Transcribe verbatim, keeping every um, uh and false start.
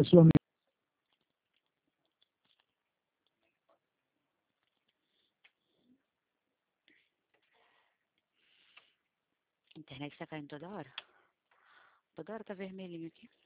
sua A internet tá caindo toda hora. Toda hora tá vermelhinho aqui.